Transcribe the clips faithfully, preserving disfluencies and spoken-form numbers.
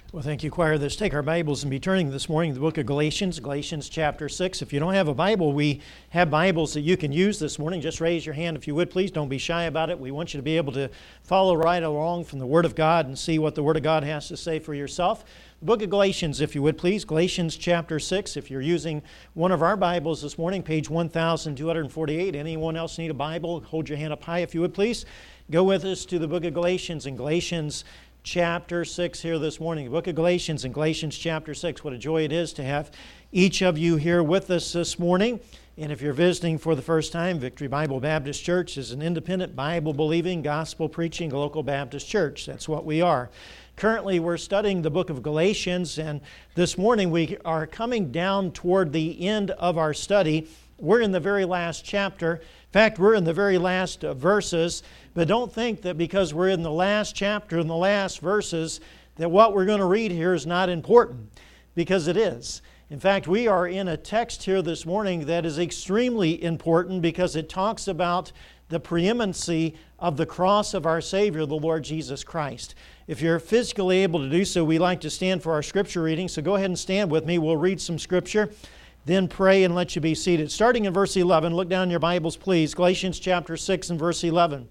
Well, thank you, choir. Let's take our Bibles and be turning this morning to the book of Galatians, Galatians chapter six. If you don't have a Bible, we have Bibles that you can use this morning. Just raise your hand if you would, please. Don't be shy about it. We want you to be able to follow right along from the Word of God and see what the Word of God has to say for yourself. The book of Galatians, if you would, please. Galatians chapter six. If you're using one of our Bibles this morning, page one thousand two hundred forty-eight. Anyone else need a Bible? Hold your hand up high if you would, please. Go with us to the book of Galatians and Galatians chapter six here this morning. The book of Galatians and Galatians chapter six. What a joy it is to have each of you here with us this morning. And if you're visiting for the first time, Victory Bible Baptist Church is an independent, Bible-believing, gospel-preaching local Baptist church. That's what we are. Currently, we're studying the book of Galatians, and this morning we are coming down toward the end of our study. We're in the very last chapter. In fact, we're in the very last uh, verses, but don't think that because we're in the last chapter and the last verses that what we're going to read here is not important, because it is. In fact, we are in a text here this morning that is extremely important because it talks about the preeminency of the cross of our Savior, the Lord Jesus Christ. If you're physically able to do so, we like to stand for our scripture reading, so go ahead and stand with me. We'll read some scripture, then pray and let you be seated. Starting in verse eleven, look down in your Bibles, please. Galatians chapter six and verse eleven.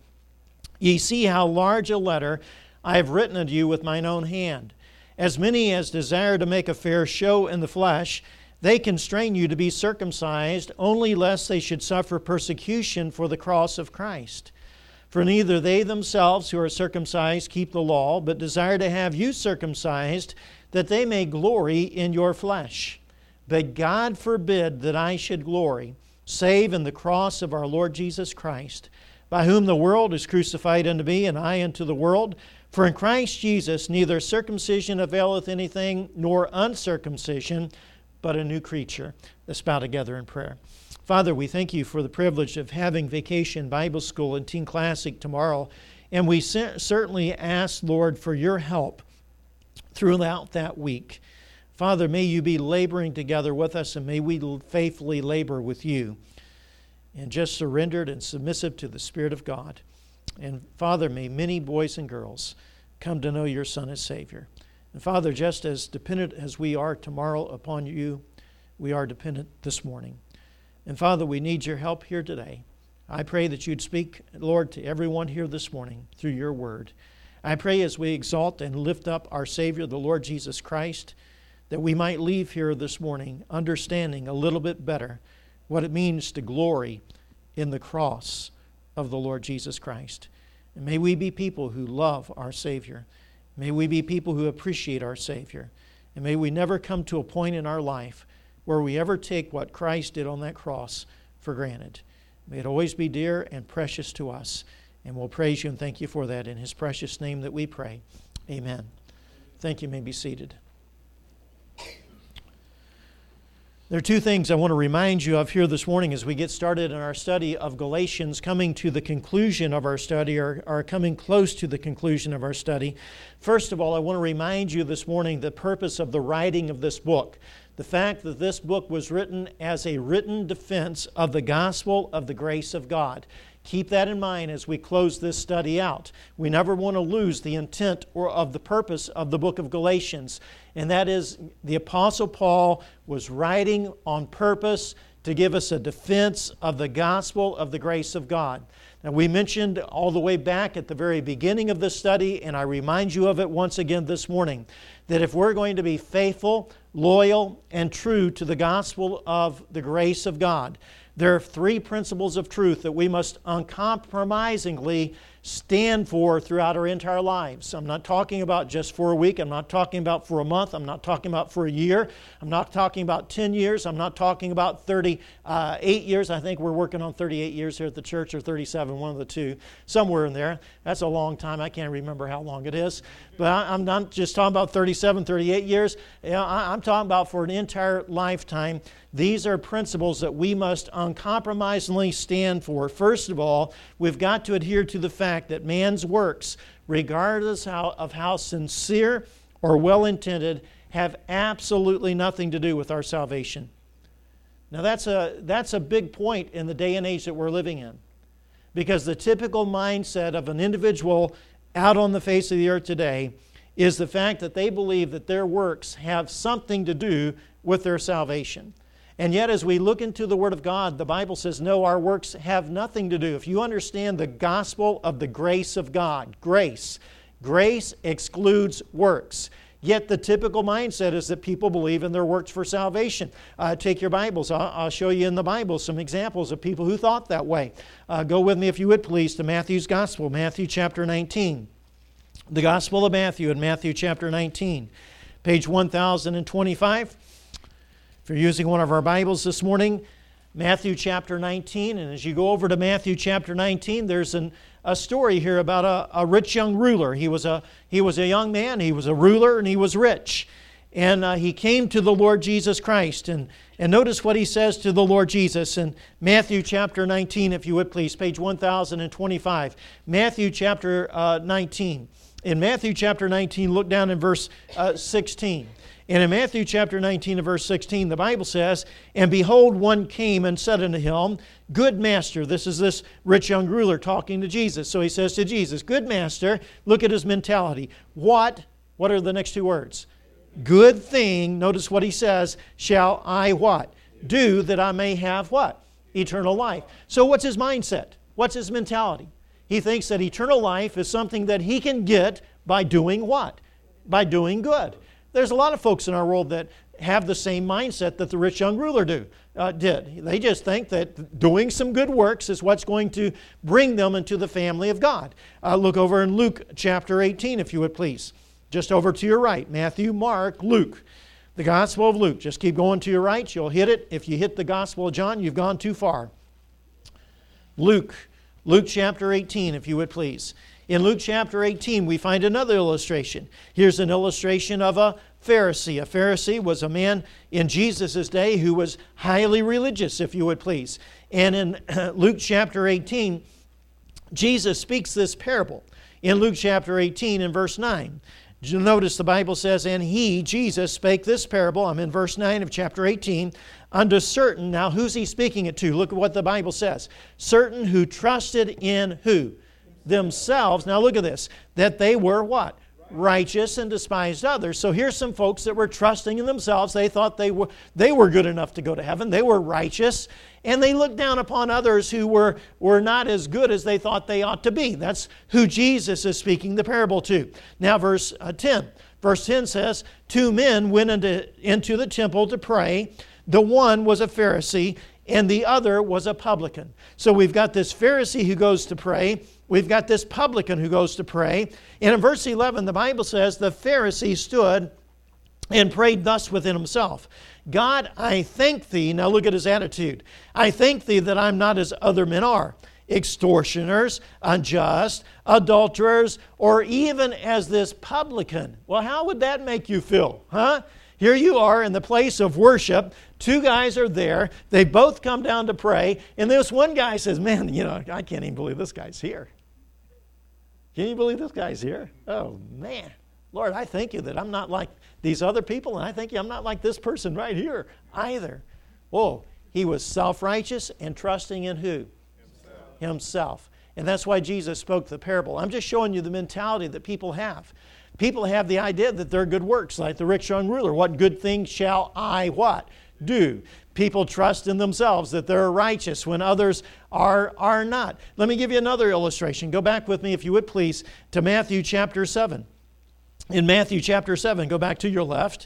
Ye see how large a letter I have written unto you with mine own hand. As many as desire to make a fair show in the flesh, they constrain you to be circumcised, only lest they should suffer persecution for the cross of Christ. For neither they themselves who are circumcised keep the law, but desire to have you circumcised, that they may glory in your flesh. But God forbid that I should glory, save in the cross of our Lord Jesus Christ, by whom the world is crucified unto me, and I unto the world. For in Christ Jesus neither circumcision availeth anything, nor uncircumcision, but a new creature. Let's bow together in prayer. Father, we thank you for the privilege of having Vacation Bible School and Teen Classic tomorrow, and we certainly ask, Lord, for your help throughout that week. Father, may you be laboring together with us, and may we faithfully labor with you, and just surrendered and submissive to the Spirit of God. And Father, may many boys and girls come to know your Son as Savior. And Father, just as dependent as we are tomorrow upon you, we are dependent this morning. And Father, we need your help here today. I pray that you'd speak, Lord, to everyone here this morning through your word. I pray as we exalt and lift up our Savior, the Lord Jesus Christ, that we might leave here this morning understanding a little bit better what it means to glory in the cross of the Lord Jesus Christ. And may we be people who love our Savior. May we be people who appreciate our Savior. And may we never come to a point in our life where we ever take what Christ did on that cross for granted. May it always be dear and precious to us. And we'll praise you and thank you for that. In His precious name that we pray. Amen. Thank you. You may be seated. There are two things I want to remind you of here this morning as we get started in our study of Galatians, coming to the conclusion of our study, or, or coming close to the conclusion of our study. First of all, I want to remind you this morning the purpose of the writing of this book. The fact that this book was written as a written defense of the gospel of the grace of God. Keep that in mind as we close this study out. We never want to lose the intent or of the purpose of the book of Galatians. And that is, the Apostle Paul was writing on purpose to give us a defense of the gospel of the grace of God. Now, we mentioned all the way back at the very beginning of this study, and I remind you of it once again this morning, that if we're going to be faithful, loyal, and true to the gospel of the grace of God, there are three principles of truth that we must uncompromisingly stand for throughout our entire lives. I'm not talking about just for a week. I'm not talking about for a month. I'm not talking about for a year. I'm not talking about ten years. I'm not talking about thirty-eight years. I think we're working on thirty-eight years here at the church, or thirty-seven, one of the two, somewhere in there. That's a long time. I can't remember how long it is. But I'm not just talking about thirty-seven, thirty-eight years. You know, I'm talking about for an entire lifetime. These are principles that we must uncompromisingly stand for. First of all, we've got to adhere to the fact that man's works, regardless how, of how sincere or well-intended, have absolutely nothing to do with our salvation. Now that's a, that's a big point in the day and age that we're living in. Because the typical mindset of an individual out on the face of the earth today is the fact that they believe that their works have something to do with their salvation. And yet, as we look into the Word of God, the Bible says, no, our works have nothing to do. If you understand the gospel of the grace of God, grace, grace excludes works. Yet the typical mindset is that people believe in their works for salvation. Uh, take your Bibles. I'll, I'll show you in the Bible some examples of people who thought that way. Uh, go with me, if you would please, to Matthew's Gospel, Matthew chapter nineteen. The Gospel of Matthew in Matthew chapter nineteen, page one thousand twenty-five. If you're using one of our Bibles this morning, Matthew chapter nineteen, and as you go over to Matthew chapter nineteen, there's an, a story here about a, a rich young ruler. He was a, he was a young man, he was a ruler, and he was rich. And uh, he came to the Lord Jesus Christ. And, and notice what he says to the Lord Jesus in Matthew chapter nineteen, if you would please, page one thousand twenty-five. Matthew chapter uh, nineteen. In Matthew chapter nineteen, look down in verse uh, sixteen. And in Matthew chapter nineteen and verse sixteen, the Bible says, "And behold, one came and said unto him, Good master," this is this rich young ruler talking to Jesus. So he says to Jesus, "Good master," look at his mentality. What, what are the next two words? "Good thing," notice what he says, "shall I" what? "Do that I may have" what? "Eternal life." So what's his mindset? What's his mentality? He thinks that eternal life is something that he can get by doing what? By doing good. There's a lot of folks in our world that have the same mindset that the rich young ruler do, uh, did. They just think that doing some good works is what's going to bring them into the family of God. Uh, look over in Luke chapter eighteen, if you would please. Just over to your right. Matthew, Mark, Luke. The Gospel of Luke. Just keep going to your right. You'll hit it. If you hit the Gospel of John, you've gone too far. Luke. Luke chapter eighteen, if you would please. In Luke chapter eighteen, we find another illustration. Here's an illustration of a Pharisee. A Pharisee was a man in Jesus' day who was highly religious, if you would please. And in Luke chapter eighteen, Jesus speaks this parable. In Luke chapter eighteen and verse nine, you'll notice the Bible says, "And he," Jesus, "spake this parable," I'm in verse nine of chapter eighteen, "unto certain," now who's he speaking it to? Look at what the Bible says. "Certain who trusted in" who? "Themselves," now look at this, "that they were" what? "Righteous, and despised others." So here's some folks that were trusting in themselves. They thought they were they were good enough to go to heaven. They were righteous. And they looked down upon others who were, were not as good as they thought they ought to be. That's who Jesus is speaking the parable to. Now verse uh, ten. Verse ten says, "Two men went into, into the temple to pray. The one was a Pharisee, and the other was a publican." So we've got this Pharisee who goes to pray. We've got this publican who goes to pray. And in verse eleven, the Bible says, "The Pharisee stood and prayed thus within himself. God, I thank thee," now look at his attitude, "I thank thee that I'm not as other men are, extortioners, unjust, adulterers, or even as this publican." Well, how would that make you feel? Huh? Here you are in the place of worship. Two guys are there. They both come down to pray. And this one guy says, "Man, you know, I can't even believe this guy's here. Can you believe this guy's here? Oh, man. Lord, I thank you that I'm not like these other people, and I thank you I'm not like this person right here either." Whoa. He was self-righteous and trusting in who? Himself. Himself. And that's why Jesus spoke the parable. I'm just showing you the mentality that people have. People have the idea that they're good works, like the rich young ruler. What good thing shall I what? Do. People trust in themselves that they're righteous when others are, are not. Let me give you another illustration. Go back with me, if you would please, to Matthew chapter seven. In Matthew chapter seven, go back to your left.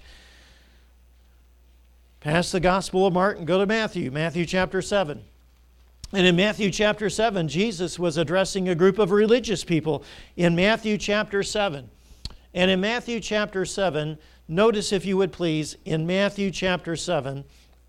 Past the Gospel of Mark and go to Matthew, Matthew chapter seven. And in Matthew chapter seven, Jesus was addressing a group of religious people in Matthew chapter seven. And in Matthew chapter seven, notice, if you would please, in Matthew chapter seven,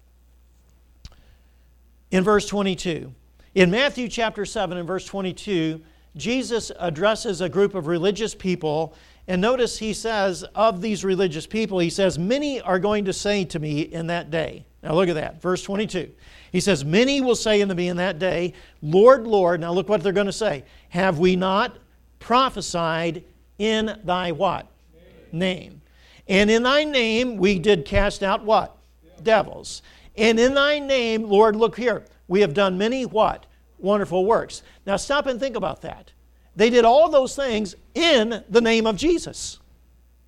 in verse twenty-two. In Matthew chapter seven, in verse twenty-two, Jesus addresses a group of religious people. And notice he says, of these religious people, he says, "Many are going to say to me in that day." Now look at that, verse twenty-two. He says, "Many will say unto me in that day, Lord, Lord." Now look what they're going to say. "Have we not prophesied in thy" what? Name. "Name. And in thy name we did cast out" what? Yeah. "Devils. And in thy name, Lord," look here, "we have done many" what? "Wonderful works." Now stop and think about that. They did all those things in the name of Jesus.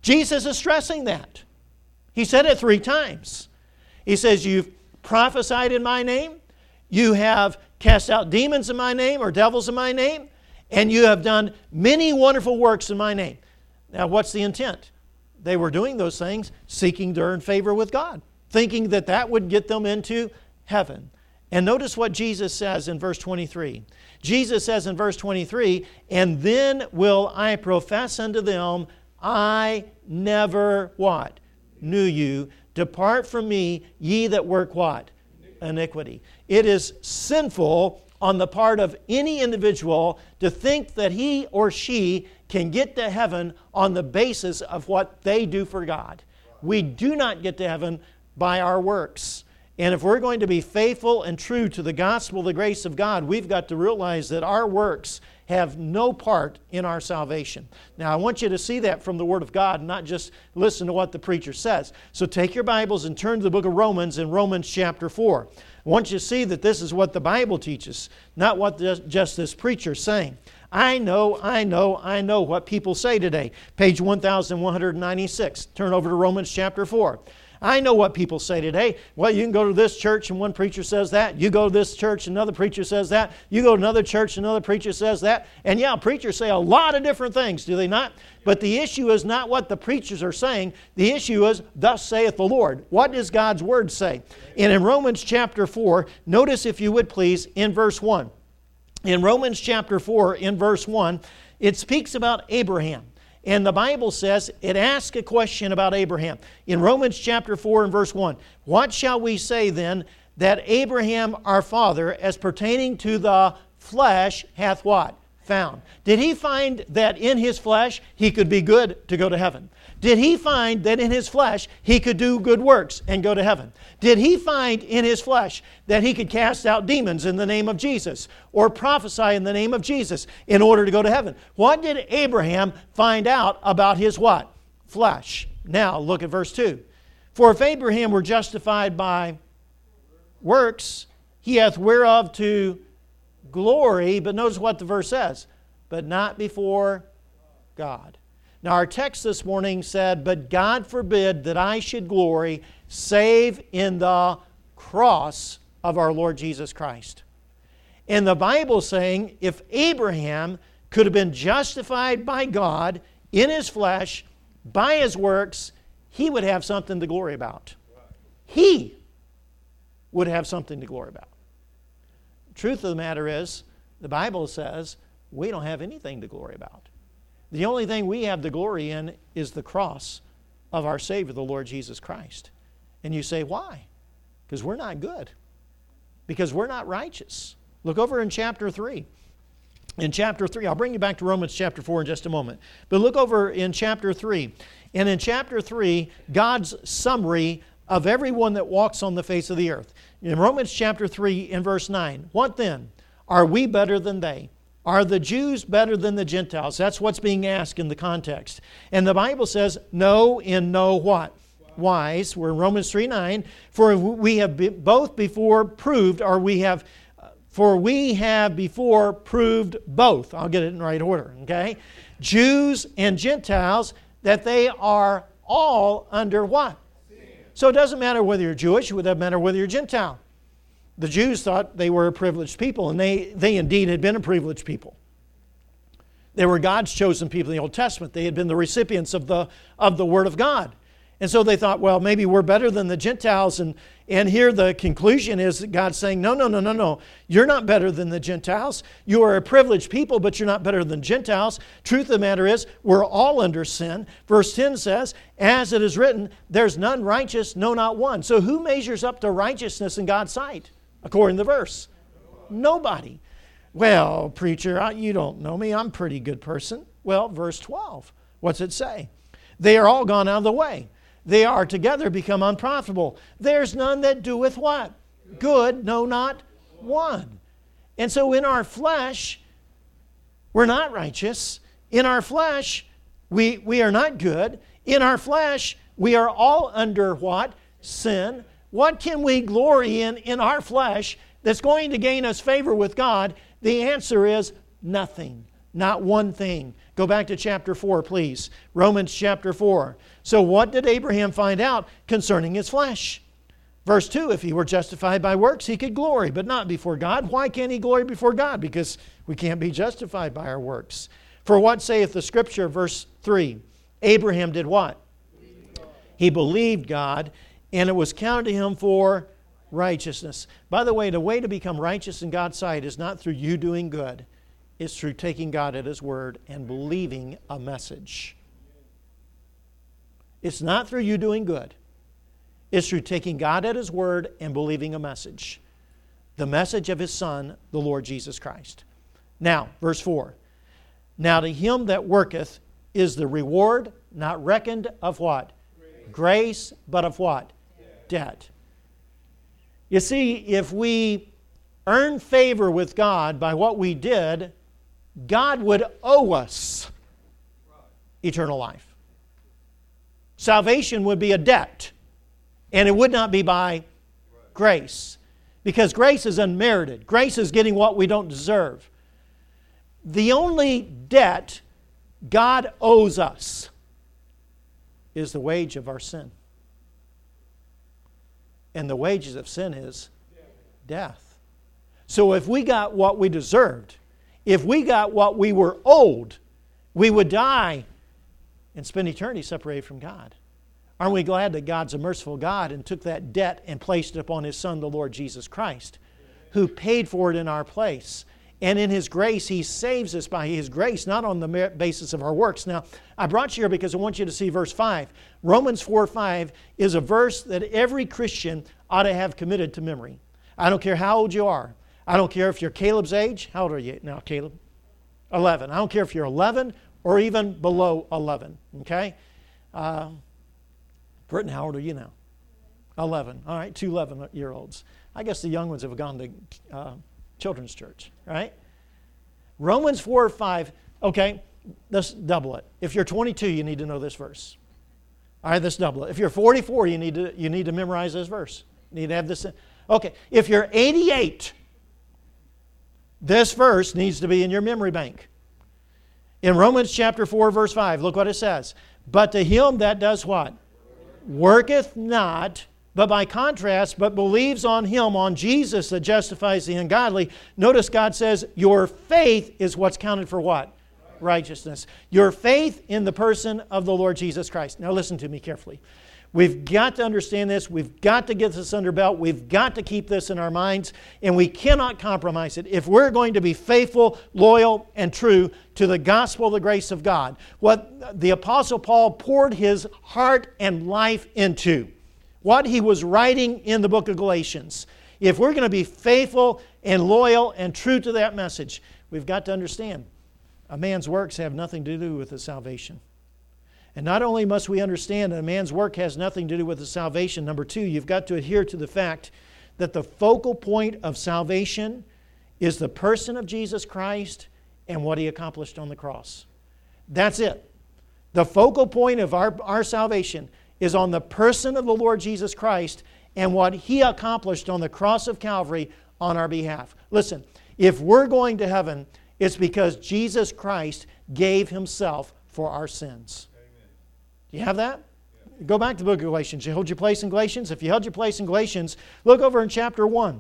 Jesus is stressing that. He said it three times. He says, you've prophesied in my name, you have cast out demons in my name or devils in my name, and you have done many wonderful works in my name. Now, what's the intent? They were doing those things seeking to earn favor with God, thinking that that would get them into heaven. And notice what Jesus says in verse twenty-three. Jesus says in verse twenty-three, and then will I profess unto them, I never, what? Knew you. Depart from me, ye that work what? Iniquity. It is sinful on the part of any individual to think that he or she can get to heaven on the basis of what they do for God. We do not get to heaven by our works. And if we're going to be faithful and true to the gospel, the grace of God, we've got to realize that our works have no part in our salvation. Now, I want you to see that from the Word of God, not just listen to what the preacher says. So take your Bibles and turn to the book of Romans in Romans chapter four. I want you to see that this is what the Bible teaches, not what just this preacher is saying. I know, I know, I know what people say today. Page one thousand one hundred ninety-six. Turn over to Romans chapter four. I know what people say today. Well, you can go to this church and one preacher says that. You go to this church and another preacher says that. You go to another church and another preacher says that. And yeah, preachers say a lot of different things, do they not? But the issue is not what the preachers are saying. The issue is, thus saith the Lord. What does God's Word say? And in Romans chapter four, notice if you would please in verse one. In Romans chapter four, in verse one, it speaks about Abraham. And the Bible says, it asks a question about Abraham. In Romans chapter four and verse one, what shall we say then that Abraham our father, as pertaining to the flesh, hath what? Found. Did he find that in his flesh he could be good to go to heaven? Did he find that in his flesh he could do good works and go to heaven? Did he find in his flesh that he could cast out demons in the name of Jesus or prophesy in the name of Jesus in order to go to heaven? What did Abraham find out about his what? Flesh. Now look at verse two. For if Abraham were justified by works, he hath whereof to glory, but notice what the verse says, but not before God. Now our text this morning said, but God forbid that I should glory save in the cross of our Lord Jesus Christ. And the Bible is saying if Abraham could have been justified by God in his flesh, by his works, he would have something to glory about. He would have something to glory about. The truth of the matter is, the Bible says we don't have anything to glory about. The only thing we have to glory in is the cross of our Savior, the Lord Jesus Christ. And you say, why? Because we're not good. Because we're not righteous. Look over in chapter three. In chapter three, I'll bring you back to Romans chapter four in just a moment. But look over in chapter three. And in chapter three, God's summary of everyone that walks on the face of the earth. In Romans chapter three in verse nine, what then? Are we better than they? Are the Jews better than the Gentiles? That's what's being asked in the context. And the Bible says, no, in no what? Wise. We're in Romans three nine. For we have be, both before proved, or we have, for we have before proved both. I'll get it in the right order, okay? Jews and Gentiles, that they are all under what? So it doesn't matter whether you're Jewish, it doesn't matter whether you're Gentile. The Jews thought they were a privileged people, and they, they indeed had been a privileged people. They were God's chosen people in the Old Testament. They had been the recipients of the, of the Word of God. And so they thought, well, maybe we're better than the Gentiles. And, and here the conclusion is that God's saying, no, no, no, no, no. You're not better than the Gentiles. You are a privileged people, but you're not better than Gentiles. Truth of the matter is, we're all under sin. Verse ten says, as it is written, there's none righteous, no, not one. So who measures up to righteousness in God's sight, according to the verse? Nobody. Well, preacher, you don't know me. I'm a pretty good person. Well, verse twelve, what's it say? They are all gone out of the way. They are together become unprofitable. There's none that doeth what? Good, no, not one. And so in our flesh, we're not righteous. In our flesh, we, we are not good. In our flesh, we are all under what? Sin. What can we glory in in our flesh that's going to gain us favor with God? The answer is nothing. Not one thing. Go back to chapter four, please. Romans chapter four. So what did Abraham find out concerning his flesh? Verse two, if he were justified by works, he could glory, but not before God. Why can't he glory before God? Because we can't be justified by our works. For what saith the Scripture, verse three? Abraham did what? He believed God, and it was counted to him for righteousness. By the way, the way to become righteous in God's sight is not through you doing good. It's through taking God at His word and believing a message. It's not through you doing good. It's through taking God at His word and believing a message. The message of His Son, the Lord Jesus Christ. Now, verse four. Now to him that worketh is the reward not reckoned of what? Grace, Grace but of what? Debt. Debt. You see, if we earn favor with God by what we did, God would owe us eternal life. Salvation would be a debt, and it would not be by grace, because grace is unmerited. Grace is getting what we don't deserve. The only debt God owes us is the wage of our sin. And the wages of sin is death. So if we got what we deserved, if we got what we were owed, we would die and spend eternity separated from God. Aren't we glad that God's a merciful God and took that debt and placed it upon His Son, the Lord Jesus Christ, who paid for it in our place? And in His grace, He saves us by His grace, not on the basis of our works. Now, I brought you here because I want you to see verse five. Romans four five is a verse that every Christian ought to have committed to memory. I don't care how old you are. I don't care if you're Caleb's age. How old are you now, Caleb? eleven. I don't care if you're eleven or even below eleven. Okay? Uh, Britton, how old are you now? eleven. All right, two eleven-year-olds. I guess the young ones have gone to uh, children's church, right? Romans four five. Okay, let's double it. If you're twenty-two, you need to know this verse. All right, let's double it. If you're forty-four, you need to you need to memorize this verse. You need to have this. Okay, if you're eighty-eight, this verse needs to be in your memory bank. In Romans chapter four, verse five, look what it says. But to him that does what? Worketh not, but by contrast, but believes on Him, on Jesus that justifies the ungodly. Notice God says, your faith is what's counted for what? Righteousness. Your faith in the person of the Lord Jesus Christ. Now listen to me carefully. We've got to understand this. We've got to get this under belt. We've got to keep this in our minds. And we cannot compromise it. If we're going to be faithful, loyal, and true to the gospel of the grace of God, what the Apostle Paul poured his heart and life into, what he was writing in the book of Galatians, if we're going to be faithful and loyal and true to that message, we've got to understand a man's works have nothing to do with his salvation. And not only must we understand that a man's work has nothing to do with his salvation, number two, you've got to adhere to the fact that the focal point of salvation is the person of Jesus Christ and what He accomplished on the cross. That's it. The focal point of our, our salvation is on the person of the Lord Jesus Christ and what He accomplished on the cross of Calvary on our behalf. Listen, if we're going to heaven, it's because Jesus Christ gave Himself for our sins. You have that? Yeah. Go back to the book of Galatians. You hold your place in Galatians? If you held your place in Galatians, look over in chapter one.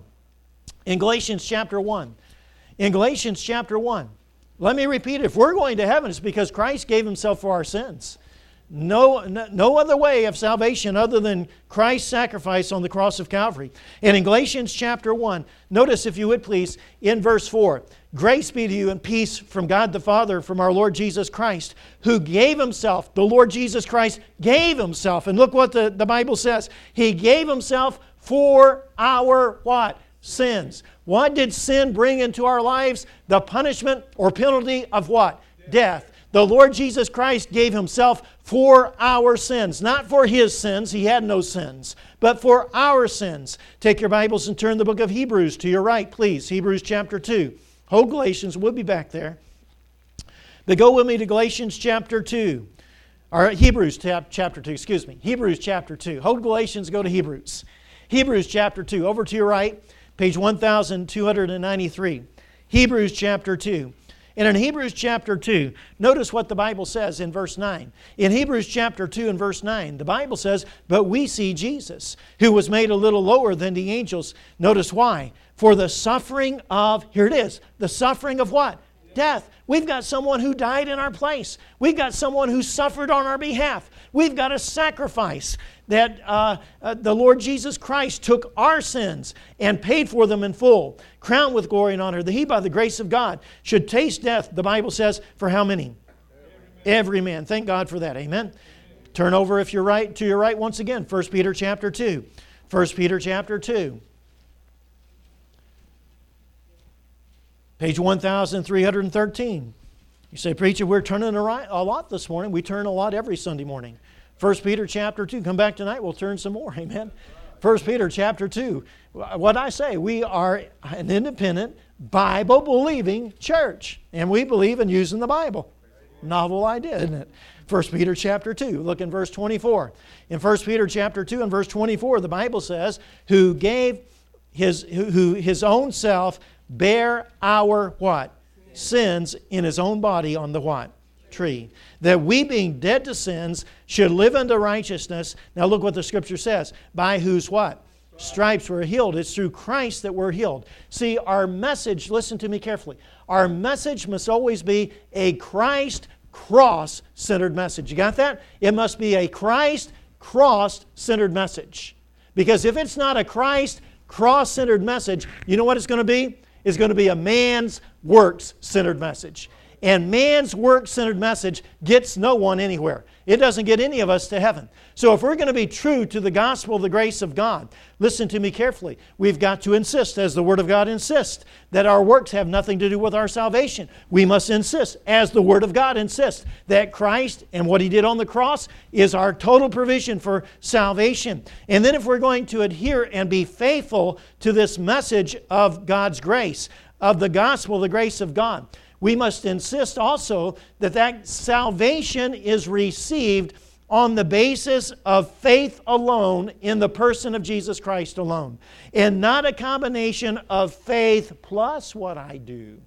In Galatians chapter one. In Galatians chapter one. Let me repeat it. If we're going to heaven, it's because Christ gave Himself for our sins. No, no, no other way of salvation other than Christ's sacrifice on the cross of Calvary. And in Galatians chapter one, notice if you would please, in verse four, grace be to you and peace from God the Father, from our Lord Jesus Christ, who gave Himself, the Lord Jesus Christ gave Himself. And look what the, the Bible says. He gave Himself for our what? Sins. What did sin bring into our lives? The punishment or penalty of what? Death. The Lord Jesus Christ gave Himself for our sins. Not for His sins. He had no sins. But for our sins. Take your Bibles and turn the book of Hebrews to your right, please. Hebrews chapter two. Hold Galatians. We'll be back there. But go with me to Galatians chapter two. Or Hebrews chapter two, excuse me. Hebrews chapter two. Hold Galatians, go to Hebrews. Hebrews chapter two. Over to your right, page one thousand two hundred ninety-three. Hebrews chapter two. And in Hebrews chapter two, notice what the Bible says in verse nine. In Hebrews chapter two and verse nine, the Bible says, "But we see Jesus, who was made a little lower than the angels." Notice why. "For the suffering of," here it is, the suffering of what? Death. We've got someone who died in our place. We've got someone who suffered on our behalf. We've got a sacrifice that uh, uh, the Lord Jesus Christ took our sins and paid for them in full, crowned with glory and honor, that He, by the grace of God, should taste death, the Bible says, for how many? Every man. Every man. Thank God for that. Amen. Turn over, if you're right, to your right once again, First Peter chapter two. First Peter chapter two. Page one thousand three hundred thirteen. You say, "Preacher, we're turning a lot this morning." We turn a lot every Sunday morning. First Peter chapter two. Come back tonight, we'll turn some more. Amen. First Peter chapter two. What I say, we are an independent, Bible-believing church. And we believe in using the Bible. Novel idea, isn't it? First Peter chapter two. Look in verse twenty-four. In First Peter chapter two and verse twenty-four, the Bible says, "Who gave his, who, who his own self bear our," what? "Sins in His own body on the what? Tree. That we, being dead to sins, should live unto righteousness." Now look what the Scripture says. "By whose what? Stripes we're healed." It's through Christ that we're healed. See, our message, listen to me carefully, our message must always be a Christ cross-centered message. You got that? It must be a Christ cross-centered message. Because if it's not a Christ cross-centered message, you know what it's going to be? Is going to be a man's works-centered message. And man's works-centered message gets no one anywhere. It doesn't get any of us to heaven. So if we're going to be true to the gospel of the grace of God, listen to me carefully. We've got to insist, as the Word of God insists, that our works have nothing to do with our salvation. We must insist, as the Word of God insists, that Christ and what He did on the cross is our total provision for salvation. And then if we're going to adhere and be faithful to this message of God's grace, of the gospel, the grace of God, we must insist also that that salvation is received on the basis of faith alone in the person of Jesus Christ alone, and not a combination of faith plus what I do.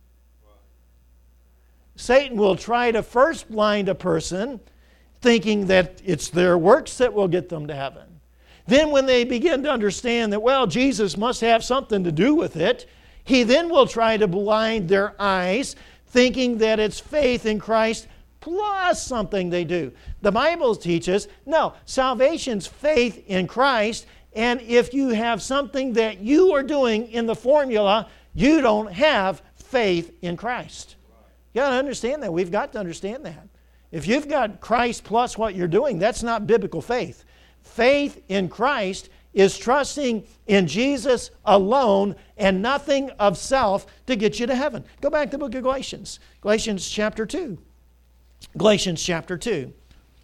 Satan will try to first blind a person thinking that it's their works that will get them to heaven. Then when they begin to understand that, well, Jesus must have something to do with it, he then will try to blind their eyes, thinking that it's faith in Christ plus something they do. The Bible teaches, no, salvation's faith in Christ, and if you have something that you are doing in the formula, you don't have faith in Christ. You got to understand that. We've got to understand that. If you've got Christ plus what you're doing, that's not biblical faith. Faith in Christ is trusting in Jesus alone and nothing of self to get you to heaven. Go back to the book of Galatians. Galatians chapter two. Galatians chapter two.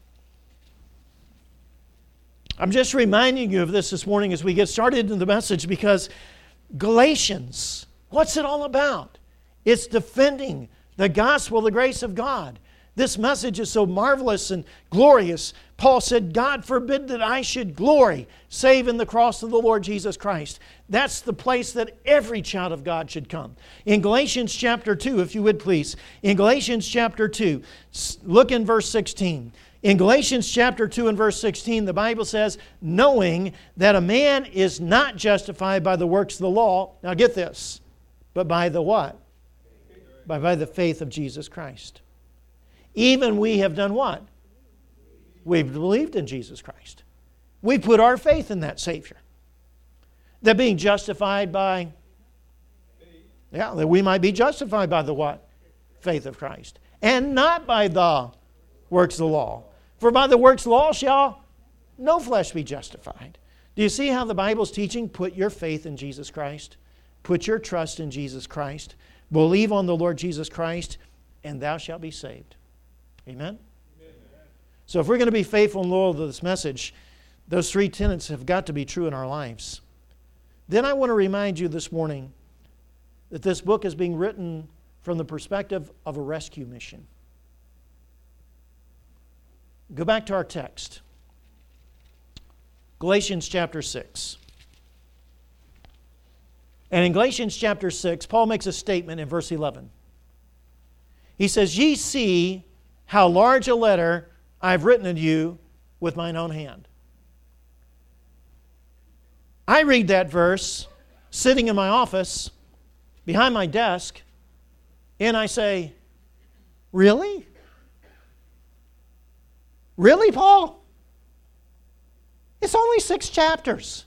I'm just reminding you of this this morning as we get started in the message, because Galatians, what's it all about? It's defending the gospel, the grace of God. This message is so marvelous and glorious. Paul said, God forbid that I should glory, save in the cross of the Lord Jesus Christ. That's the place that every child of God should come. In Galatians chapter two, if you would please. In Galatians chapter two, look in verse sixteen. In Galatians chapter two and verse sixteen, the Bible says, knowing that a man is not justified by the works of the law. Now get this. But by the what? By, by the faith of Jesus Christ. Even we have done what? We've believed in Jesus Christ. We put our faith in that Savior. That being justified by, yeah, that we might be justified by the what? Faith of Christ. And not by the works of the law. For by the works of the law shall no flesh be justified. Do you see how the Bible's teaching? Put your faith in Jesus Christ. Put your trust in Jesus Christ. Believe on the Lord Jesus Christ, and thou shalt be saved. Amen? Amen? So if we're going to be faithful and loyal to this message, those three tenets have got to be true in our lives. Then I want to remind you this morning that this book is being written from the perspective of a rescue mission. Go back to our text. Galatians chapter six. And in Galatians chapter six, Paul makes a statement in verse eleven. He says, ye see how large a letter I've written unto you with mine own hand. I read that verse sitting in my office behind my desk, and I say, really? Really, Paul? It's only six chapters.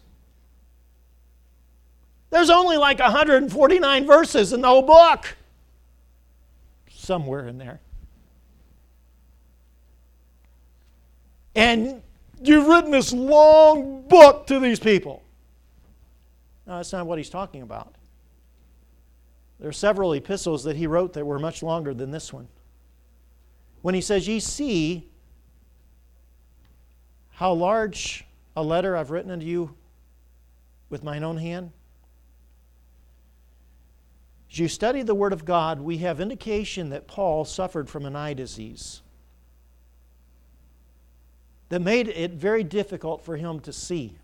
There's only like one hundred forty-nine verses in the whole book. Somewhere in there. And you've written this long book to these people. No, that's not what he's talking about. There are several epistles that he wrote that were much longer than this one. When he says, ye see how large a letter I've written unto you with mine own hand. As you study the Word of God, we have indication that Paul suffered from an eye disease that made it very difficult for him to see.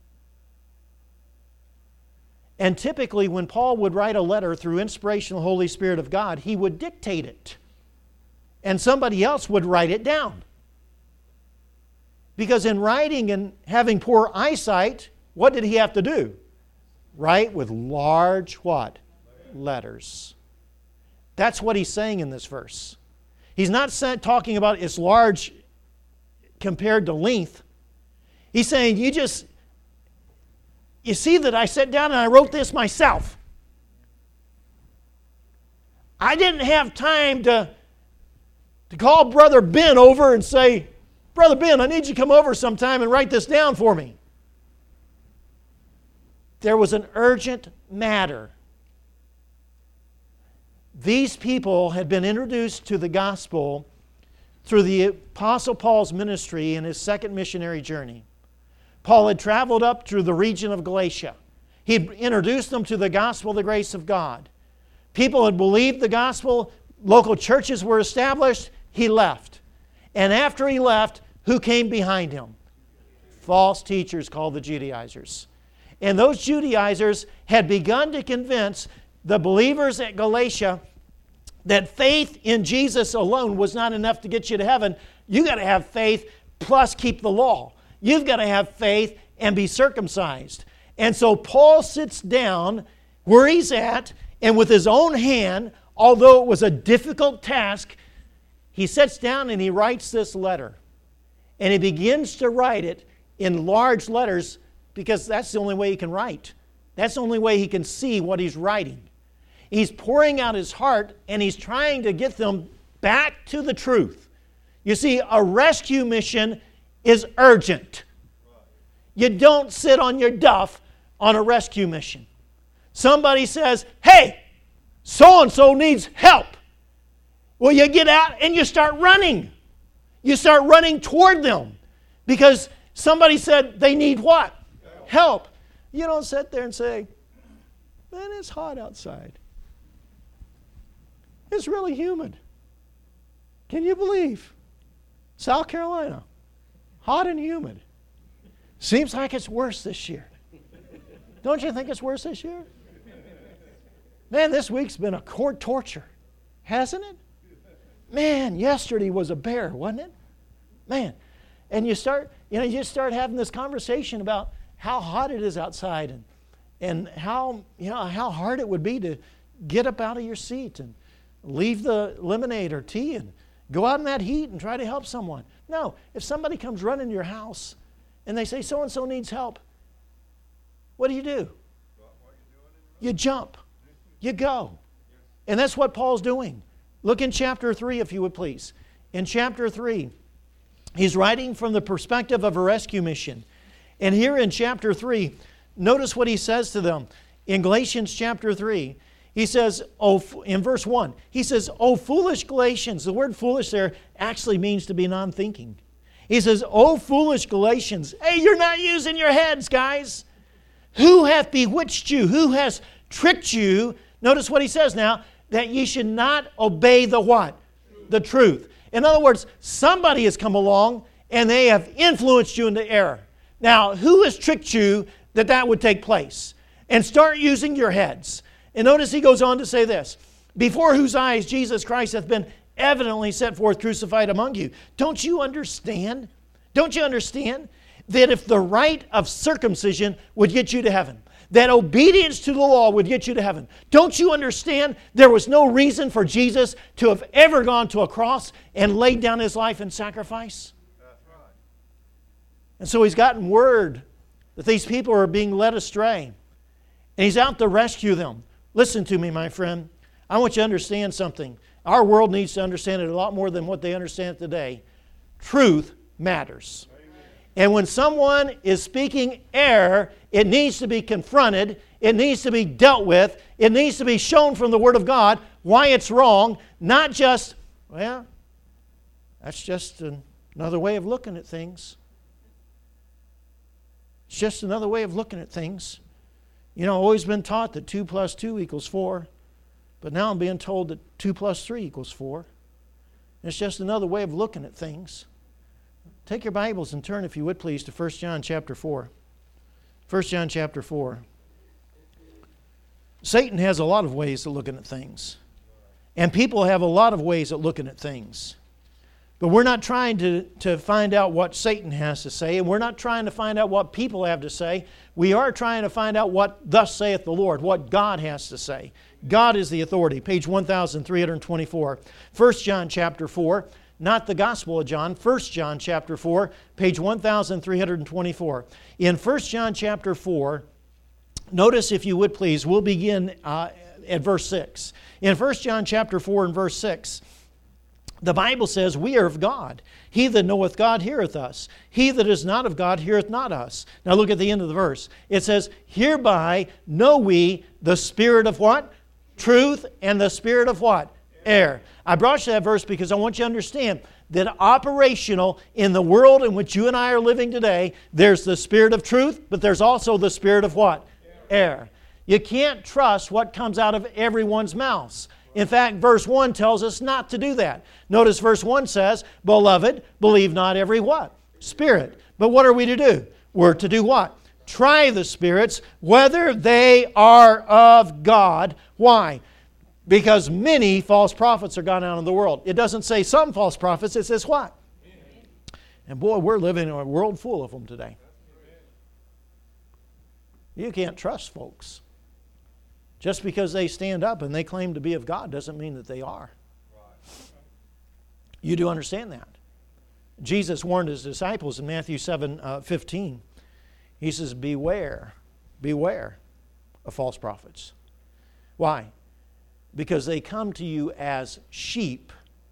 And typically when Paul would write a letter through inspiration of the Holy Spirit of God, he would dictate it. And somebody else would write it down. Because in writing and having poor eyesight, what did he have to do? Write with large what? Letters. That's what he's saying in this verse. He's not talking about it's large compared to length. He's saying, you just, you see that I sat down and I wrote this myself. I didn't have time to, to call Brother Ben over and say, Brother Ben, I need you to come over sometime and write this down for me. There was an urgent matter. These people had been introduced to the gospel through the Apostle Paul's ministry in his second missionary journey. Paul had traveled up through the region of Galatia. He had introduced them to the gospel of the grace of God. People had believed the gospel. Local churches were established. He left. And after he left, who came behind him? False teachers called the Judaizers. And those Judaizers had begun to convince the believers at Galatia that faith in Jesus alone was not enough to get you to heaven. You got to have faith plus keep the law. You've got to have faith and be circumcised. And so Paul sits down where he's at, and with his own hand, although it was a difficult task, he sits down and he writes this letter. And he begins to write it in large letters because that's the only way he can write. That's the only way he can see what he's writing. He's pouring out his heart and he's trying to get them back to the truth. You see, a rescue mission is urgent. You don't sit on your duff on a rescue mission. Somebody says, hey, so-and-so needs help. Well, you get out and you start running. You start running toward them because somebody said they need what? Help. You don't sit there and say, man, it's hot outside. It's really humid. Can you believe? South Carolina, hot and humid. Seems like it's worse this year. Don't you think it's worse this year? Man, this week's been a court torture, hasn't it? Man, yesterday was a bear, wasn't it? Man, and you start, you know, you just start having this conversation about how hot it is outside and and how, you know, how hard it would be to get up out of your seat and leave the lemonade or tea and go out in that heat and try to help someone. No, if somebody comes running to your house and they say so-and-so needs help, what do you do? You jump. You go. And that's what Paul's doing. Look in chapter three, if you would please. In chapter three, he's writing from the perspective of a rescue mission. And here in chapter three, notice what he says to them. In Galatians chapter three, he says, oh, in verse one, he says, "O foolish Galatians." The word foolish there actually means to be non-thinking. He says, "O foolish Galatians." Hey, you're not using your heads, guys. "Who hath bewitched you? Who has tricked you?" Notice what he says now, "that ye should not obey the what? The truth." In other words, somebody has come along and they have influenced you into error. Now, who has tricked you that that would take place? And start using your heads. And notice he goes on to say this, "Before whose eyes Jesus Christ hath been evidently set forth crucified among you. Don't you understand? Don't you understand that if the rite of circumcision would get you to heaven, that obedience to the law would get you to heaven, don't you understand there was no reason for Jesus to have ever gone to a cross and laid down His life in sacrifice? That's right. And so He's gotten word that these people are being led astray. And He's out to rescue them. Listen to me, my friend. I want you to understand something. Our world needs to understand it a lot more than what they understand today. Truth matters. And when someone is speaking error, it needs to be confronted. It needs to be dealt with. It needs to be shown from the Word of God why it's wrong. Not just, well, that's just another way of looking at things. It's just another way of looking at things. You know, I've always been taught that two plus two equals four. But now I'm being told that two plus three equals four. It's just another way of looking at things. Take your Bibles and turn, if you would please, to First John chapter four. First John chapter four. Satan has a lot of ways of looking at things. And people have a lot of ways of looking at things. But we're not trying to, to find out what Satan has to say, and we're not trying to find out what people have to say. We are trying to find out what thus saith the Lord, what God has to say. God is the authority. Page one thousand three hundred twenty-four. First John chapter four. Not the Gospel of John, First John chapter four, page one thousand three hundred twenty-four. In First John chapter four, notice, if you would please, we'll begin uh, at verse six. In First John chapter four and verse six, the Bible says, we are of God. He that knoweth God heareth us. He that is not of God heareth not us. Now look at the end of the verse. It says, hereby know we the spirit of what? Truth, and the spirit of what? Error. I brought you that verse because I want you to understand that operational in the world in which you and I are living today, there's the spirit of truth, but there's also the spirit of what? Error. You can't trust what comes out of everyone's mouths. In fact, verse one tells us not to do that. Notice verse one says, beloved, believe not every what? Spirit. But what are we to do? We're to do what? Try the spirits, whether they are of God. Why? Because many false prophets are gone out in the world. It doesn't say some false prophets, it says what? And boy, we're living in a world full of them today. You can't trust folks. Just because they stand up and they claim to be of God doesn't mean that they are. You do understand that. Jesus warned His disciples in Matthew seven fifteen. He says, beware, beware of false prophets. Why? Because they come to you as sheep,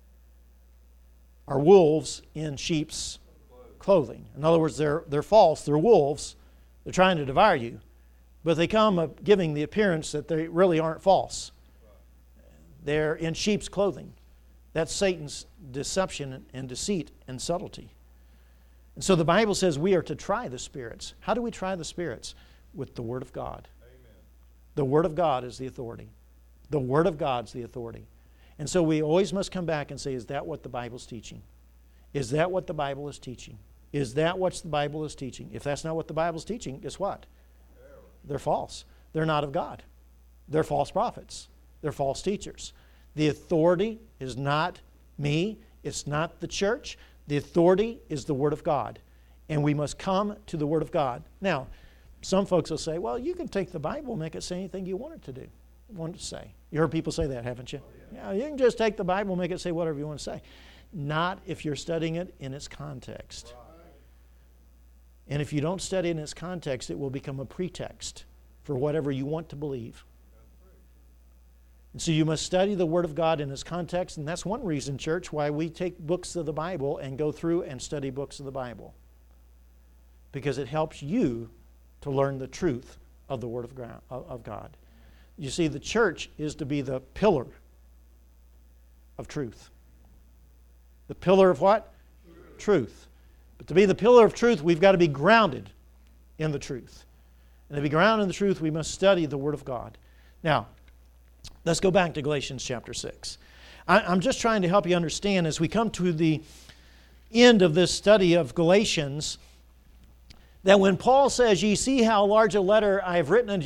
or wolves in sheep's clothing. In other words, they're, they're false, they're wolves, they're trying to devour you. But they come giving the appearance that they really aren't false. They're in sheep's clothing. That's Satan's deception and deceit and subtlety. And so the Bible says we are to try the spirits. How do we try the spirits? With the Word of God. Amen. The Word of God is the authority. The Word of God's the authority. And so we always must come back and say, is that what the Bible's teaching? Is that what the Bible is teaching? Is that what the Bible is teaching? If that's not what the Bible's teaching, guess what? They're false. They're not of God. They're false prophets. They're false teachers. The authority is not me. It's not the church. The authority is the Word of God. And we must come to the Word of God. Now, some folks will say, well, you can take the Bible and make it say anything you want it to do. Want it to say. You heard people say that, haven't you? Oh, yeah. Yeah, you can just take the Bible and make it say whatever you want to say. Not if you're studying it in its context. Right. And if you don't study it in its context, it will become a pretext for whatever you want to believe. And so you must study the Word of God in its context, and that's one reason, church, why we take books of the Bible and go through and study books of the Bible. Because it helps you to learn the truth of the Word of God. You see, the church is to be the pillar of truth. The pillar of what? Truth. Truth. But to be the pillar of truth, we've got to be grounded in the truth. And to be grounded in the truth, we must study the Word of God. Now, let's go back to Galatians chapter six. I, I'm just trying to help you understand as we come to the end of this study of Galatians, that when Paul says, ye see how large a letter I have written unto you,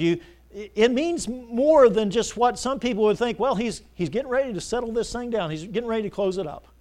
It means more than just what some people would think, well, he's, he's getting ready to settle this thing down. He's getting ready to close it up.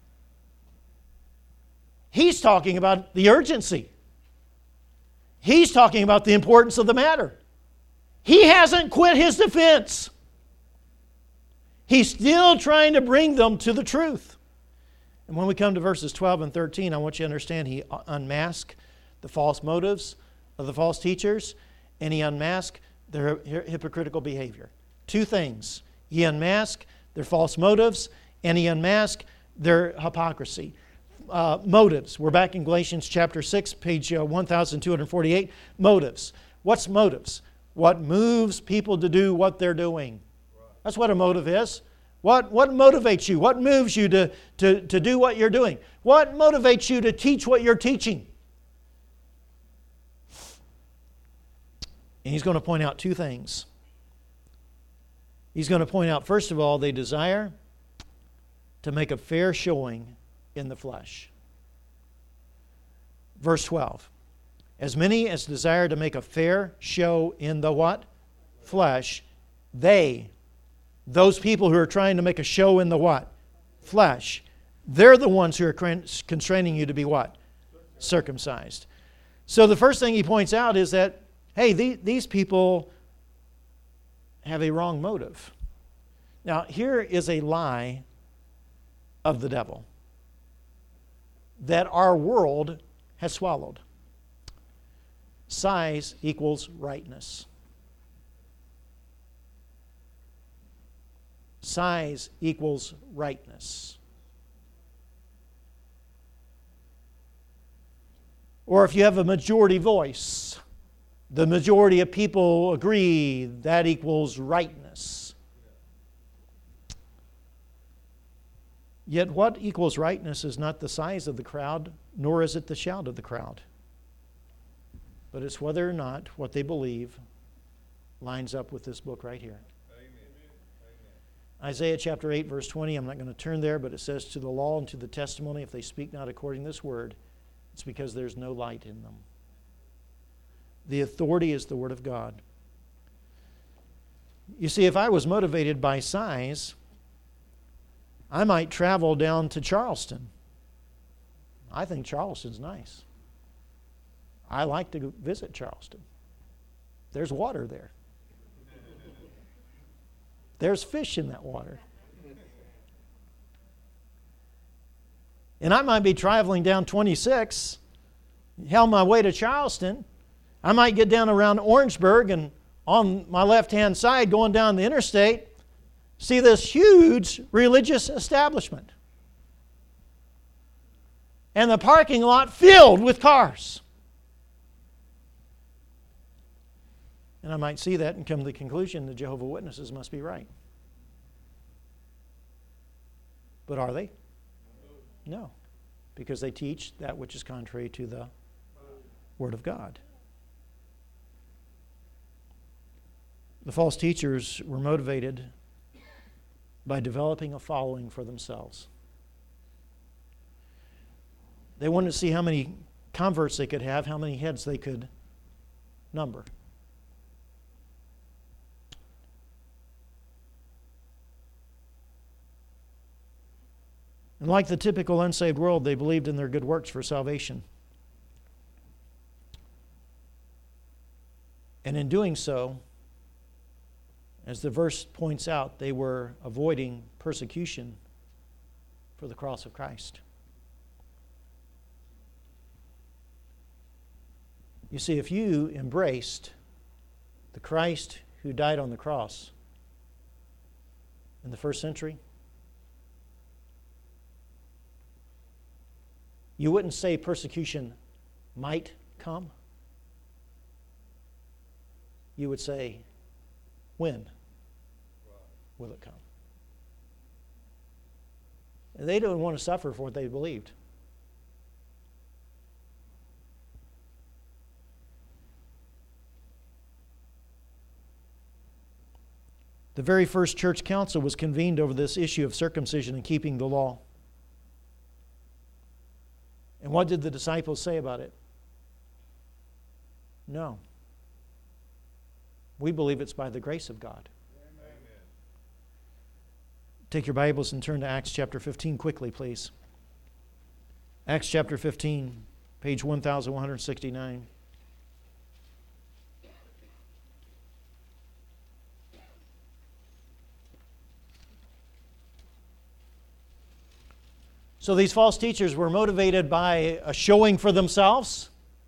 He's talking about the urgency. He's talking about the importance of the matter. He hasn't quit his defense. He's still trying to bring them to the truth. And when we come to verses twelve and thirteen, I want you to understand he unmasked the false motives of the false teachers, and he unmasked their hypocritical behavior. Two things. He unmasked their false motives, and he unmasked their hypocrisy. Uh, motives. We're back in Galatians chapter six, page uh, one thousand two hundred forty-eight. Motives. What's motives? What moves people to do what they're doing. That's what a motive is. What, what motivates you? What moves you to, to, to do what you're doing? What motivates you to teach what you're teaching? And he's going to point out two things. He's going to point out, first of all, they desire to make a fair showing in the flesh. Verse twelve. As many as desire to make a fair show in the what? Flesh. They, those people who are trying to make a show in the what? Flesh. They're the ones who are constraining you to be what? Circumcised. So the first thing he points out is that, hey, these people have a wrong motive. Now, here is a lie of the devil that our world has swallowed. Size equals rightness. Size equals rightness. Or if you have a majority voice, the majority of people agree, that equals rightness. Yet what equals rightness is not the size of the crowd, nor is it the shout of the crowd. But it's whether or not what they believe lines up with this book right here. Amen. Isaiah chapter eight, verse twenty, I'm not going to turn there, but it says, to the law and to the testimony, if they speak not according to this word, it's because there's no light in them. The authority is the Word of God. You see, if I was motivated by size, I might travel down to Charleston. I think Charleston's nice. I like to visit Charleston. There's water there. There's fish in that water. And I might be traveling down twenty-six, held my way to Charleston. I might get down around Orangeburg and on my left-hand side going down the interstate, see this huge religious establishment. And the parking lot filled with cars. And I might see that and come to the conclusion the Jehovah's Witnesses must be right. But are they? No. Because they teach that which is contrary to the Word of God. The false teachers were motivated by developing a following for themselves. They wanted to see how many converts they could have, how many heads they could number. And like the typical unsaved world, they believed in their good works for salvation. And in doing so, as the verse points out, they were avoiding persecution for the cross of Christ. You see, if you embraced the Christ who died on the cross in the first century, you wouldn't say persecution might come. You would say, when will it come? And they didn't want to suffer for what they believed. The very first church council was convened over this issue of circumcision and keeping the law. And what did the disciples say about it? No. We believe it's by the grace of God. Amen. Take your Bibles and turn to Acts chapter fifteen quickly, please. Acts chapter fifteen, page one thousand one hundred sixty-nine. So these false teachers were motivated by a showing for themselves.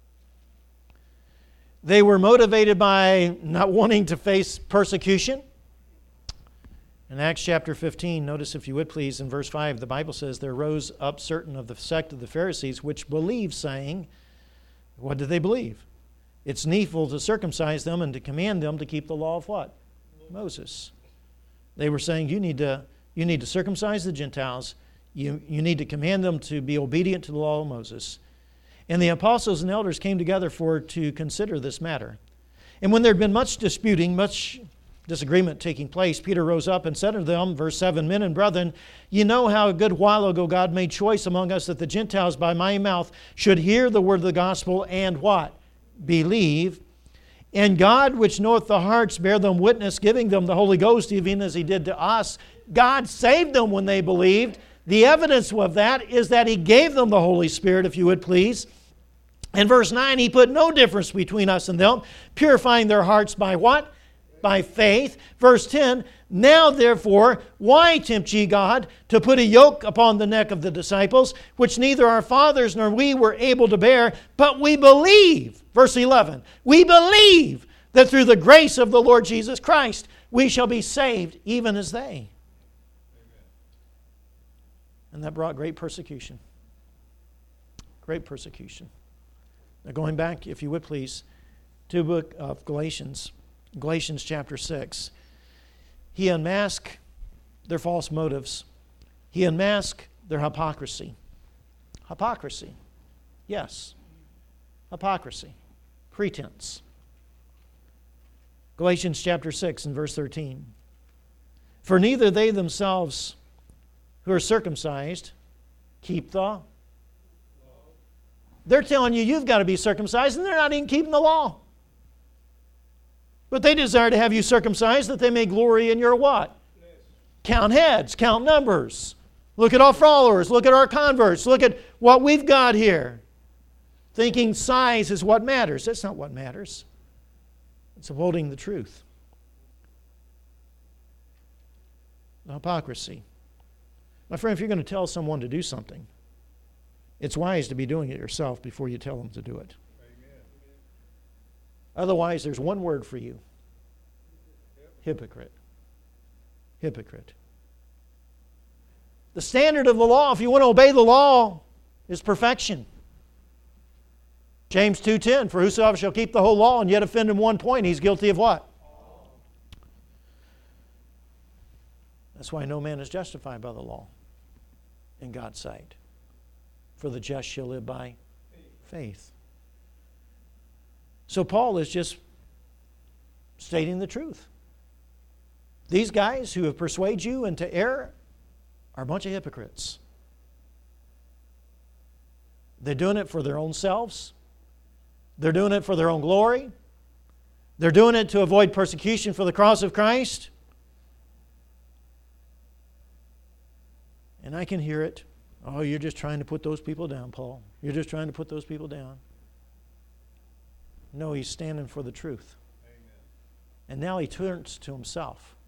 They were motivated by not wanting to face persecution. In Acts chapter fifteen, notice if you would please, in verse five, the Bible says, there rose up certain of the sect of the Pharisees which believed, saying, what did they believe? It's needful to circumcise them and to command them to keep the law of what? Moses. They were saying, you need to, you need to circumcise the Gentiles. You, you need to command them to be obedient to the law of Moses. And the apostles and elders came together for to consider this matter. And when there had been much disputing, much disagreement taking place, Peter rose up and said unto them, verse seven, men and brethren, ye know how a good while ago God made choice among us that the Gentiles by my mouth should hear the word of the gospel and what? Believe. And God, which knoweth the hearts, bear them witness, giving them the Holy Ghost, even as He did to us. God saved them when they believed. The evidence of that is that He gave them the Holy Spirit, if you would please. In verse nine, He put no difference between us and them, purifying their hearts by what? By faith. Verse ten, now therefore, why tempt ye God to put a yoke upon the neck of the disciples, which neither our fathers nor we were able to bear, but we believe. Verse eleven, we believe that through the grace of the Lord Jesus Christ, we shall be saved, even as they. And that brought great persecution. Great persecution. Now going back, if you would please, to the book of Galatians, Galatians chapter six. He unmasked their false motives. He unmasked their hypocrisy. Hypocrisy. Yes. Hypocrisy. Pretense. Galatians chapter six and verse thirteen. For neither they themselves who are circumcised keep the law. They're telling you you've got to be circumcised, and they're not even keeping the law. But they desire to have you circumcised that they may glory in your what? Yes. Count heads, count numbers. Look at our followers, look at our converts, look at what we've got here. Thinking size is what matters. That's not what matters. It's upholding the truth. The hypocrisy. My friend, if you're going to tell someone to do something, it's wise to be doing it yourself before you tell them to do it. Amen. Otherwise, there's one word for you. Hypocrite. Hypocrite. The standard of the law, if you want to obey the law, is perfection. James two ten, for whosoever shall keep the whole law and yet offend in one point, he's guilty of what? That's why no man is justified by the law in God's sight. For the just shall live by faith. So Paul is just stating the truth. These guys who have persuaded you into error are a bunch of hypocrites. They're doing it for their own selves. They're doing it for their own glory. They're doing it to avoid persecution for the cross of Christ. And I can hear it. Oh, you're just trying to put those people down, Paul. You're just trying to put those people down. No, he's standing for the truth. Amen. And now he turns to himself.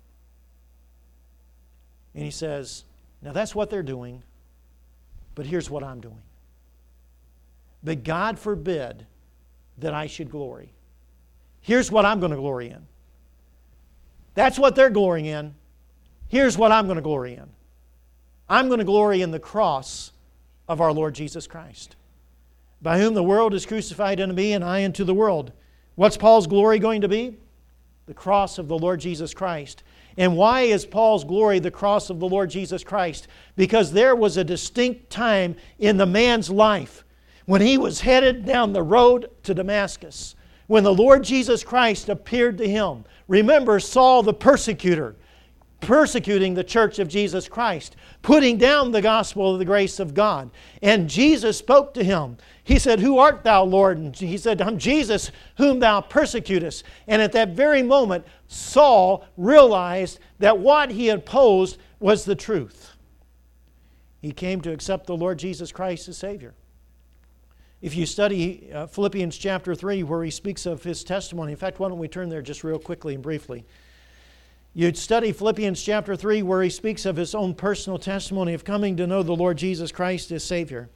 And he says, now that's what they're doing, but here's what I'm doing. But God forbid that I should glory. Here's what I'm going to glory in. That's what they're glorying in. Here's what I'm going to glory in. I'm going to glory in the cross of our Lord Jesus Christ, by whom the world is crucified unto me and I unto the world. What's Paul's glory going to be? The cross of the Lord Jesus Christ. And why is Paul's glory the cross of the Lord Jesus Christ? Because there was a distinct time in the man's life when he was headed down the road to Damascus, when the Lord Jesus Christ appeared to him. Remember Saul the persecutor persecuting the church of Jesus Christ, putting down the gospel of the grace of God. And Jesus spoke to him. He said, "Who art thou, Lord?" And he said, "I'm Jesus, whom thou persecutest." And at that very moment, Saul realized that what he had posed was the truth. He came to accept the Lord Jesus Christ as Savior. If you study uh, Philippians chapter three, where he speaks of his testimony, in fact, why don't we turn there just real quickly and briefly. You'd study Philippians chapter three, where he speaks of his own personal testimony of coming to know the Lord Jesus Christ as Savior.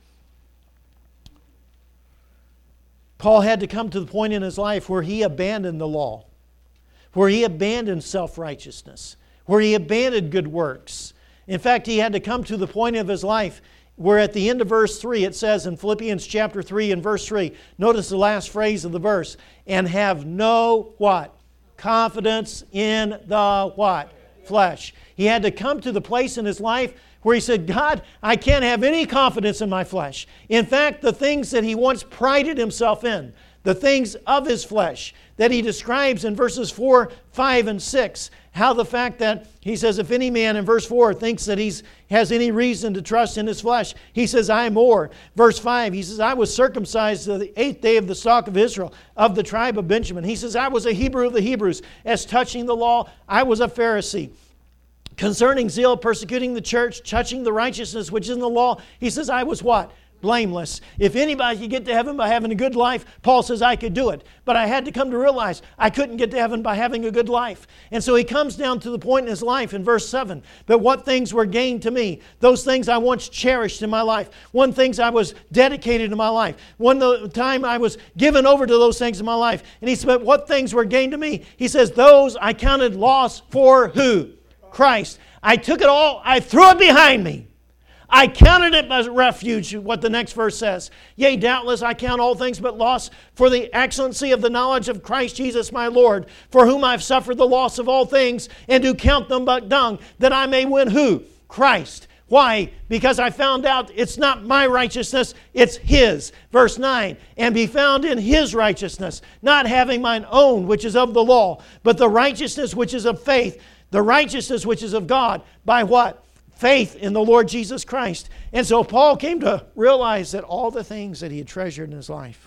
Paul had to come to the point in his life where he abandoned the law, where he abandoned self-righteousness, where he abandoned good works. In fact, he had to come to the point of his life where at the end of verse three it says in Philippians chapter three and verse three, notice the last phrase of the verse, and have no what? Confidence in the what? Flesh. He had to come to the place in his life where he said, "God, I can't have any confidence in my flesh." In fact, the things that he once prided himself in, the things of his flesh that he describes in verses four, five, and six, how the fact that he says, if any man in verse four thinks that he has any reason to trust in his flesh, he says, "I am more." Verse five, he says, "I was circumcised the eighth day of the stock of Israel, of the tribe of Benjamin." He says, "I was a Hebrew of the Hebrews. As touching the law, I was a Pharisee. Concerning zeal, persecuting the church, touching the righteousness which is in the law," he says, "I was" what? Blameless. If anybody could get to heaven by having a good life, Paul says, I could do it. But I had to come to realize I couldn't get to heaven by having a good life. And so he comes down to the point in his life in verse seven. "But what things were gained to me? Those things I once cherished in my life. One things I was dedicated in my life. One time I was given over to those things in my life." And he said, "But what things were gained to me?" He says, "Those I counted loss for" who? Christ. "I took it all, I threw it behind me. I counted it as refuge," what the next verse says. "Yea, doubtless I count all things but loss for the excellency of the knowledge of Christ Jesus my Lord, for whom I've suffered the loss of all things, and do count them but dung, that I may win" who? Christ. Why? Because I found out it's not my righteousness, it's His. Verse nine, "And be found in His righteousness, not having mine own, which is of the law, but the righteousness which is of faith, the righteousness which is of God." By what? Faith in the Lord Jesus Christ. And so Paul came to realize that all the things that he had treasured in his life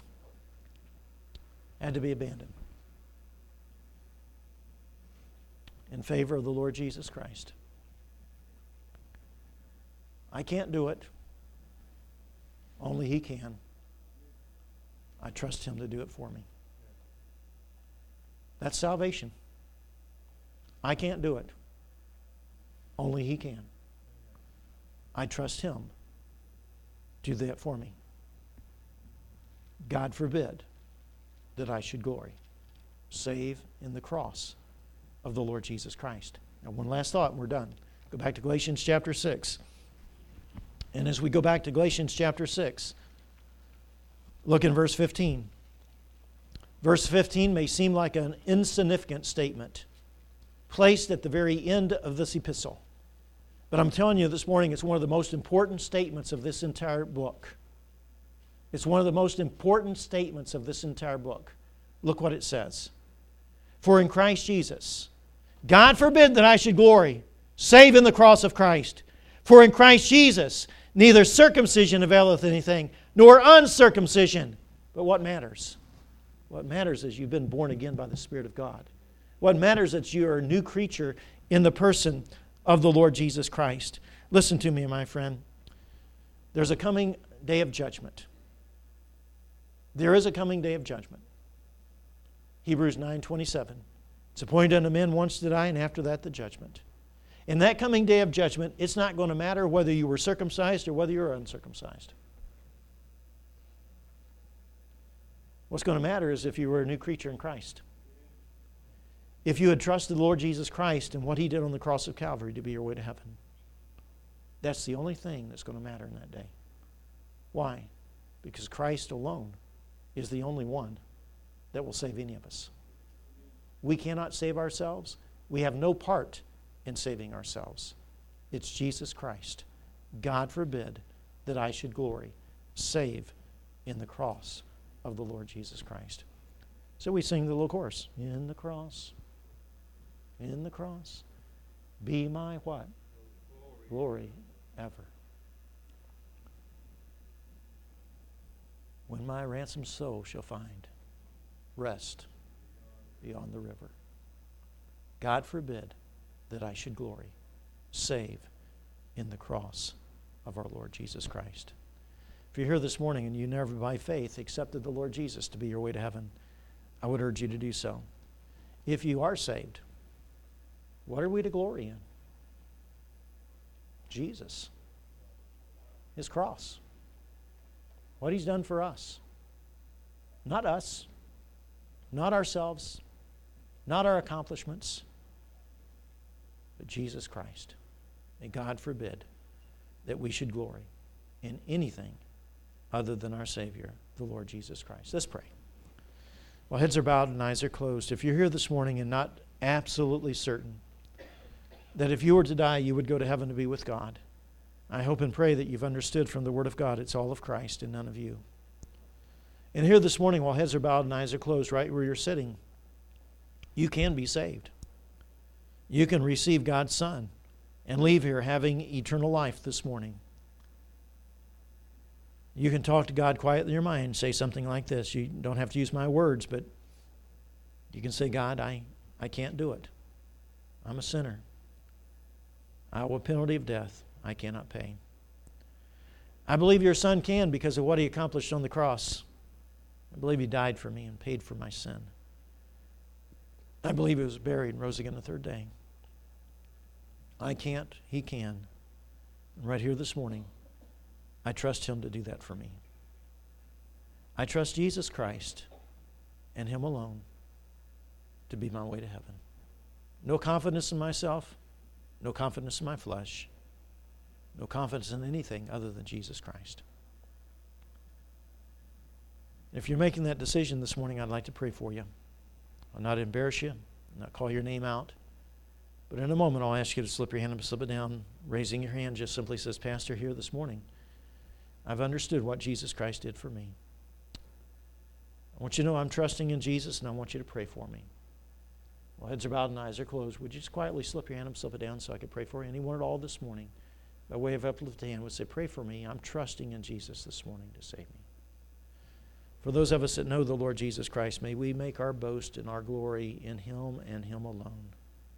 had to be abandoned in favor of the Lord Jesus Christ. I can't do it. Only He can. I trust Him to do it for me. That's salvation. I can't do it. Only He can. I trust Him to do that for me. God forbid that I should glory, save in the cross of the Lord Jesus Christ. Now, one last thought and we're done. Go back to Galatians chapter six. And as we go back to Galatians chapter six, look in verse fifteen. Verse fifteen may seem like an insignificant statement placed at the very end of this epistle. But I'm telling you this morning, it's one of the most important statements of this entire book. It's one of the most important statements of this entire book. Look what it says. "For in Christ Jesus, God forbid that I should glory, save in the cross of Christ. For in Christ Jesus, neither circumcision availeth anything, nor uncircumcision. But what matters? What matters is you've been born again by the Spirit of God. What matters is that you are a new creature in the person of the Lord Jesus Christ." Listen to me, my friend. There's a coming day of judgment. There is a coming day of judgment. Hebrews nine twenty-seven. "It's appointed unto men once to die, and after that the judgment." In that coming day of judgment, it's not going to matter whether you were circumcised or whether you're uncircumcised. What's going to matter is if you were a new creature in Christ. If you had trusted the Lord Jesus Christ and what He did on the cross of Calvary to be your way to heaven. That's the only thing that's going to matter in that day. Why? Because Christ alone is the only one that will save any of us. We cannot save ourselves. We have no part in saving ourselves. It's Jesus Christ. God forbid that I should glory, save in the cross of the Lord Jesus Christ. So we sing the little chorus. In the cross. In the cross, be my what? Glory ever. When my ransomed soul shall find rest beyond the river. God forbid that I should glory, save in the cross of our Lord Jesus Christ. If you're here this morning and you never by faith accepted the Lord Jesus to be your way to heaven, I would urge you to do so. If you are saved, what are we to glory in? Jesus. His cross. What He's done for us. Not us. Not ourselves. Not our accomplishments. But Jesus Christ. And God forbid that we should glory in anything other than our Savior, the Lord Jesus Christ. Let's pray. While heads are bowed and eyes are closed, if you're here this morning and not absolutely certain that if you were to die, you would go to heaven to be with God, I hope and pray that you've understood from the Word of God it's all of Christ and none of you. And here this morning, while heads are bowed and eyes are closed, right where you're sitting, you can be saved. You can receive God's Son and leave here having eternal life this morning. You can talk to God quietly in your mind and say something like this. You don't have to use my words, but you can say, God, I, I can't do it. I'm a sinner. I owe a penalty of death I cannot pay. I believe your Son can because of what He accomplished on the cross. I believe He died for me and paid for my sin. I believe He was buried and rose again the third day. I can't, He can. And right here this morning, I trust Him to do that for me. I trust Jesus Christ and Him alone to be my way to heaven. No confidence in myself, no confidence in my flesh, no confidence in anything other than Jesus Christ. If you're making that decision this morning, I'd like to pray for you. I'll not embarrass you, I'll not call your name out. But in a moment, I'll ask you to slip your hand and slip it down. Raising your hand just simply says, Pastor, here this morning, I've understood what Jesus Christ did for me. I want you to know I'm trusting in Jesus, and I want you to pray for me. While heads are bowed and eyes are closed, would you just quietly slip your hand and slip it down so I could pray for you? Anyone at all this morning, by way of uplifted hand, would say, pray for me. I'm trusting in Jesus this morning to save me. For those of us that know the Lord Jesus Christ, may we make our boast and our glory in Him and Him alone.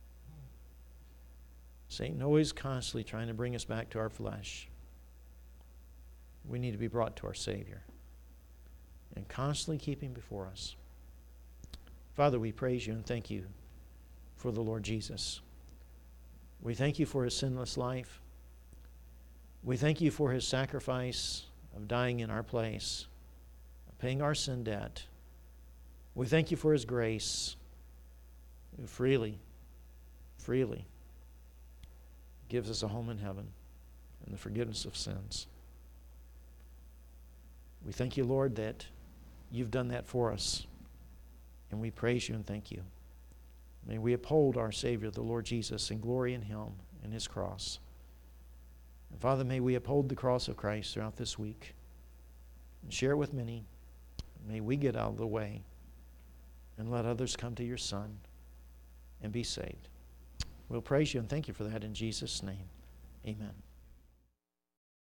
Satan always constantly trying to bring us back to our flesh. We need to be brought to our Savior and constantly keep Him before us. Father, we praise You and thank You for the Lord Jesus. We thank You for His sinless life. We thank You for His sacrifice of dying in our place, of paying our sin debt. We thank You for His grace, who freely, freely gives us a home in heaven and the forgiveness of sins. We thank You, Lord, that You've done that for us, and we praise You and thank You. May we uphold our Savior, the Lord Jesus, and glory in Him and His cross. And Father, may we uphold the cross of Christ throughout this week and share it with many. May we get out of the way and let others come to Your Son and be saved. We'll praise You and thank You for that in Jesus' name. Amen.